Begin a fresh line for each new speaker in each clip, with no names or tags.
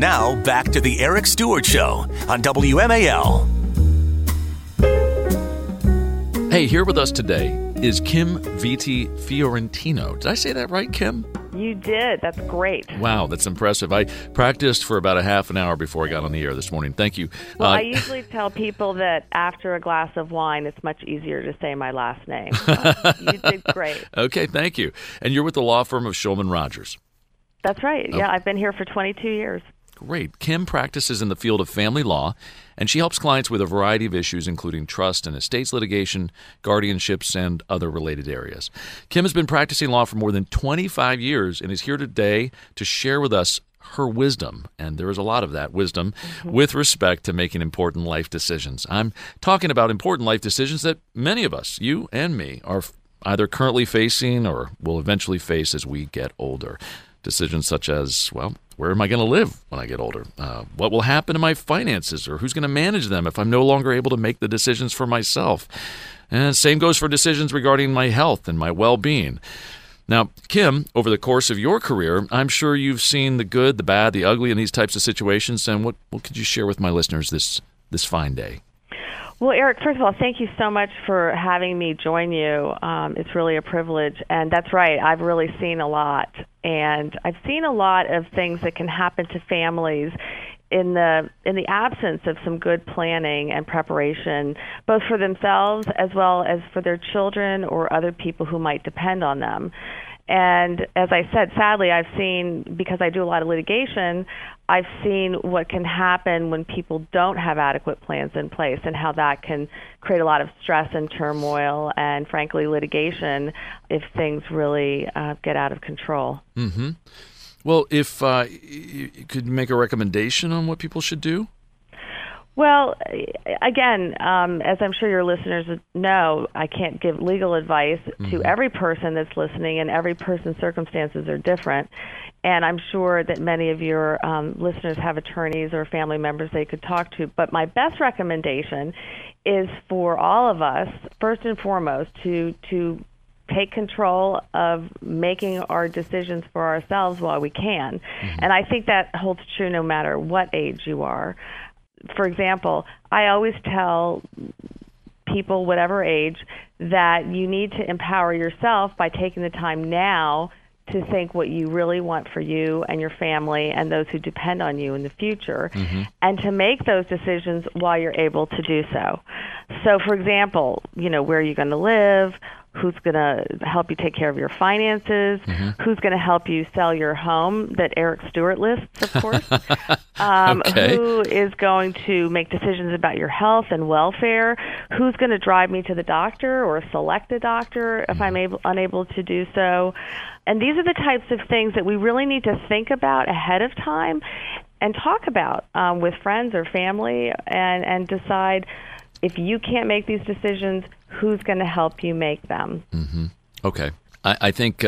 Now, back to the Eric Stewart Show on WMAL.
Hey, here with us today is Kim Viti Fiorentino. Did I say that right, Kim?
You did. That's great.
Wow, that's impressive. I practiced for about a half an hour before I got on the air this morning. Thank you.
Well, I usually tell people that after a glass of wine, it's much easier to say my last name. You did great.
Okay, thank you. And you're with the law firm of Shulman Rogers.
That's right. Yeah, I've been here for 22 years.
Great. Kim practices in the field of family law, and she helps clients with a variety of issues, including trust and estates litigation, guardianships, and other related areas. Kim has been practicing law for more than 25 years and is here today to share with us her wisdom, and there is a lot of that wisdom, with respect to making important life decisions. I'm talking about important life decisions that many of us, you and me, are either currently facing or will eventually face as we get older. Decisions such as, well, where am I going to live when I get older? What will happen to my finances, or who's going to manage them if I'm no longer able to make the decisions for myself? And same goes for decisions regarding my health and my well-being. Now, Kim, over the course of your career, I'm sure you've seen the good, the bad, the ugly in these types of situations. And what could you share with my listeners this fine day?
Well, Eric, first of all, thank you so much for having me join you. It's really a privilege. And that's right, I've really seen a lot. And I've seen a lot of things that can happen to families in the absence of some good planning and preparation, both for themselves as well as for their children or other people who might depend on them. And as I said, sadly, I've seen, because I do a lot of litigation, I've seen what can happen when people don't have adequate plans in place and how that can create a lot of stress and turmoil and, frankly, litigation if things really get out of control.
Mm-hmm. Well, if you could make a recommendation on what people should do?
Well, again, as I'm sure your listeners know, I can't give legal advice to every person that's listening, and every person's circumstances are different. And I'm sure that many of your listeners have attorneys or family members they could talk to. But my best recommendation is for all of us, first and foremost, to take control of making our decisions for ourselves while we can. And I think that holds true no matter what age you are. For example, I always tell people, whatever age, that you need to empower yourself by taking the time now to think what you really want for you and your family and those who depend on you in the future, and to make those decisions while you're able to do so. So, for example, where are you going to live? Who's going to help you take care of your finances? Who's going to help you sell your home that Eric Stewart lists, of course?
Okay.
Who is going to make decisions about your health and welfare? Who's going to drive me to the doctor or select a doctor if I'm unable to do so? And these are the types of things that we really need to think about ahead of time and talk about with friends or family and decide, if you can't make these decisions, who's going to help you make them?
Okay. I think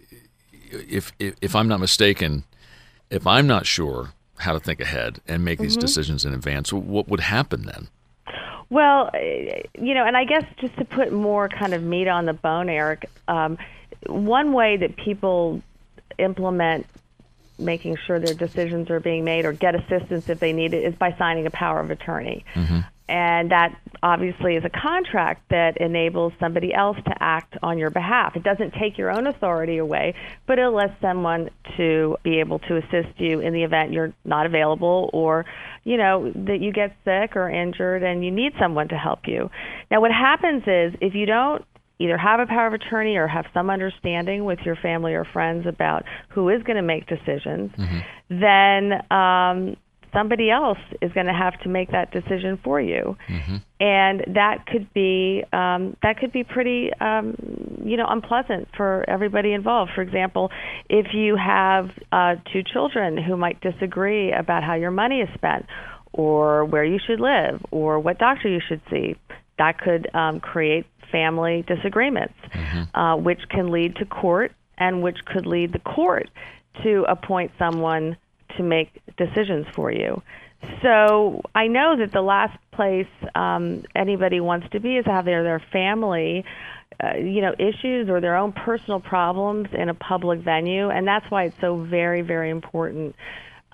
if I'm not mistaken, if I'm not sure how to think ahead and make these decisions in advance, what would happen then?
Well, and I guess just to put more kind of meat on the bone, Eric, one way that people implement making sure their decisions are being made or get assistance if they need it is by signing a power of attorney. And that obviously is a contract that enables somebody else to act on your behalf. It doesn't take your own authority away, but it allows someone to be able to assist you in the event you're not available or, that you get sick or injured and you need someone to help you. Now, what happens is if you don't either have a power of attorney or have some understanding with your family or friends about who is going to make decisions, then somebody else is going to have to make that decision for you, and that could be pretty unpleasant for everybody involved. For example, if you have two children who might disagree about how your money is spent, or where you should live, or what doctor you should see, that could create family disagreements, which can lead to court, and which could lead the court to appoint someone to make decisions for you. So I know that the last place anybody wants to be is have their family, issues or their own personal problems in a public venue, and that's why it's so very, very important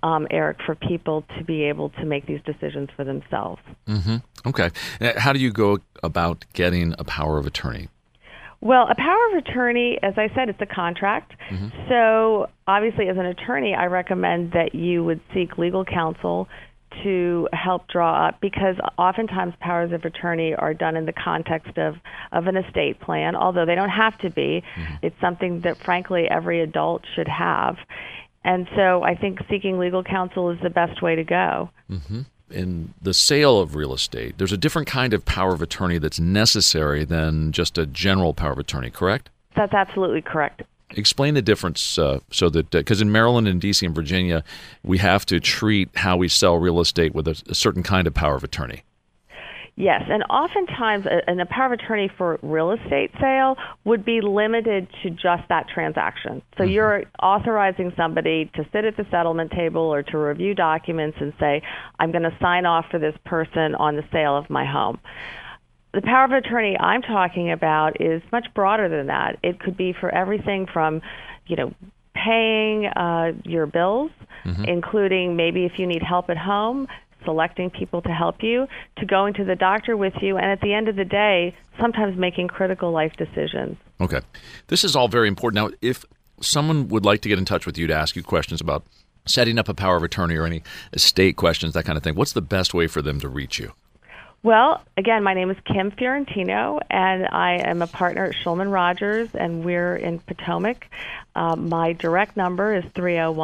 Eric, for people to be able to make these decisions for themselves.
Mm-hmm. Okay. How do you go about getting a power of attorney?
Well, a power of attorney, as I said, it's a contract.
Mm-hmm.
So obviously, as an attorney, I recommend that you would seek legal counsel to help draw up, because oftentimes powers of attorney are done in the context of an estate plan, although they don't have to be.
Mm-hmm.
It's something that, frankly, every adult should have. And so I think seeking legal counsel is the best way to go.
Mm-hmm. In the sale of real estate, there's a different kind of power of attorney that's necessary than just a general power of attorney, correct?
That's absolutely correct. Explain
the difference so that, because in Maryland and D.C. and Virginia, we have to treat how we sell real estate with a certain kind of power of attorney.
Yes, and oftentimes a power of attorney for real estate sale would be limited to just that transaction. So
Mm-hmm.
you're authorizing somebody to sit at the settlement table or to review documents and say, I'm going to sign off for this person on the sale of my home. The power of attorney I'm talking about is much broader than that. It could be for everything from, paying your bills,
Mm-hmm.
including maybe if you need help at home, selecting people to help you, to going to the doctor with you, and at the end of the day, sometimes making critical life decisions.
Okay. This is all very important. Now, if someone would like to get in touch with you to ask you questions about setting up a power of attorney or any estate questions, that kind of thing, what's the best way for them to reach you?
Well, again, my name is Kim Fiorentino, and I am a partner at Shulman Rogers, and we're in Potomac. My direct number is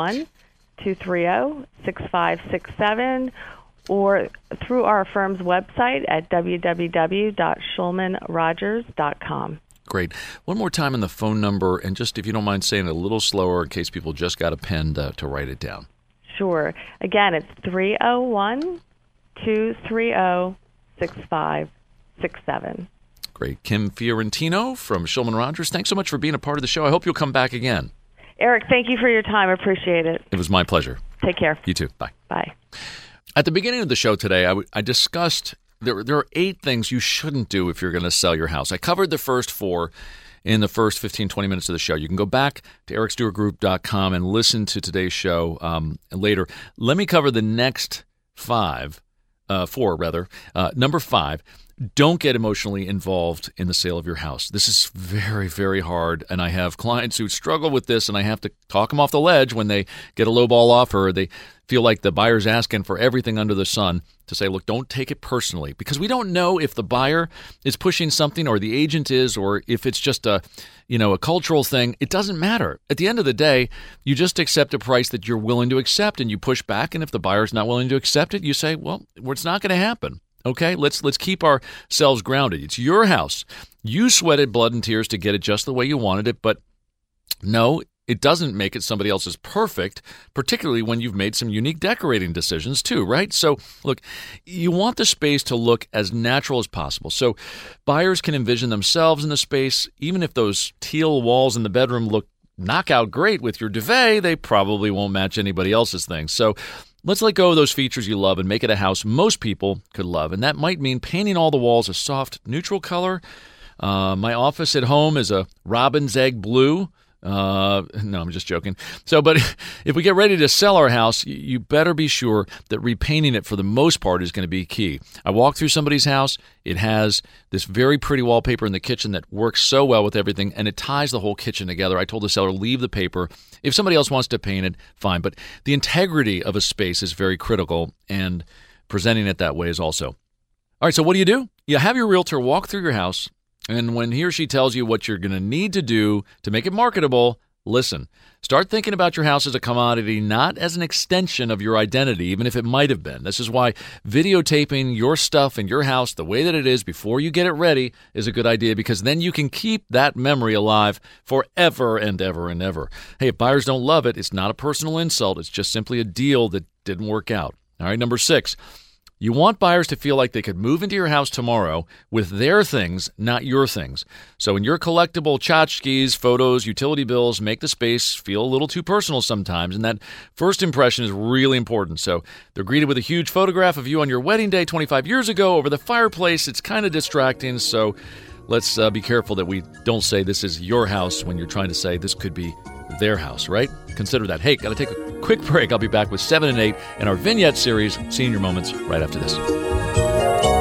301-230-6567, or through our firm's website at www.shulmanrogers.com.
Great. One more time on the phone number, and just if you don't mind saying it a little slower in case people just got a pen to write it down.
Sure. Again, it's 301-230-6567.
Great. Kim Fiorentino from Shulman Rogers, thanks so much for being a part of the show. I hope you'll come back again.
Eric, thank you for your time. I appreciate it.
It was my pleasure.
Take care.
You too. Bye.
Bye.
At the beginning of the show today, I discussed there are 8 things you shouldn't do if you're going to sell your house. I covered the first 4 in the first 15, 20 minutes of the show. You can go back to ericstewartgroup.com and listen to today's show later. Let me cover the next 4 rather. Number 5, don't get emotionally involved in the sale of your house. This is very, very hard, and I have clients who struggle with this, and I have to talk them off the ledge when they get a lowball offer, or they feel like the buyer's asking for everything under the sun, to say, look, don't take it personally, because we don't know if the buyer is pushing something or the agent is, or if it's just a cultural thing. It doesn't matter. At the end of the day, you just accept a price that you're willing to accept, and you push back, and if the buyer's not willing to accept it, you say, well, it's not going to happen. Okay, let's keep ourselves grounded. It's your house. You sweated blood and tears to get it just the way you wanted it, but no, it doesn't make it somebody else's perfect, particularly when you've made some unique decorating decisions too, right? So, look, you want the space to look as natural as possible. So buyers can envision themselves in the space. Even if those teal walls in the bedroom look knockout great with your duvet, they probably won't match anybody else's things. So let's let go of those features you love and make it a house most people could love. And that might mean painting all the walls a soft, neutral color. My office at home is a robin's egg blue. No, I'm just joking. But if we get ready to sell our house, you better be sure that repainting it for the most part is going to be key. I walked through somebody's house. It has this very pretty wallpaper in the kitchen that works so well with everything, and it ties the whole kitchen together. I told the seller, leave the paper. If somebody else wants to paint it, fine. But the integrity of a space is very critical, and presenting it that way is also. All right, so what do? You have your realtor walk through your house, and when he or she tells you what you're going to need to do to make it marketable, listen. Start thinking about your house as a commodity, not as an extension of your identity, even if it might have been. This is why videotaping your stuff in your house the way that it is before you get it ready is a good idea, because then you can keep that memory alive forever and ever and ever. Hey, if buyers don't love it, it's not a personal insult. It's just simply a deal that didn't work out. All right, number 6. You want buyers to feel like they could move into your house tomorrow with their things, not your things. So in your collectible tchotchkes, photos, utility bills, make the space feel a little too personal sometimes, and that first impression is really important. So they're greeted with a huge photograph of you on your wedding day 25 years ago over the fireplace. It's kind of distracting, so let's be careful that we don't say this is your house when you're trying to say this could be their house, right? consider that. Hey, got to take a quick break. I'll be back with 7 and 8 in our vignette series, Senior Moments, right after this.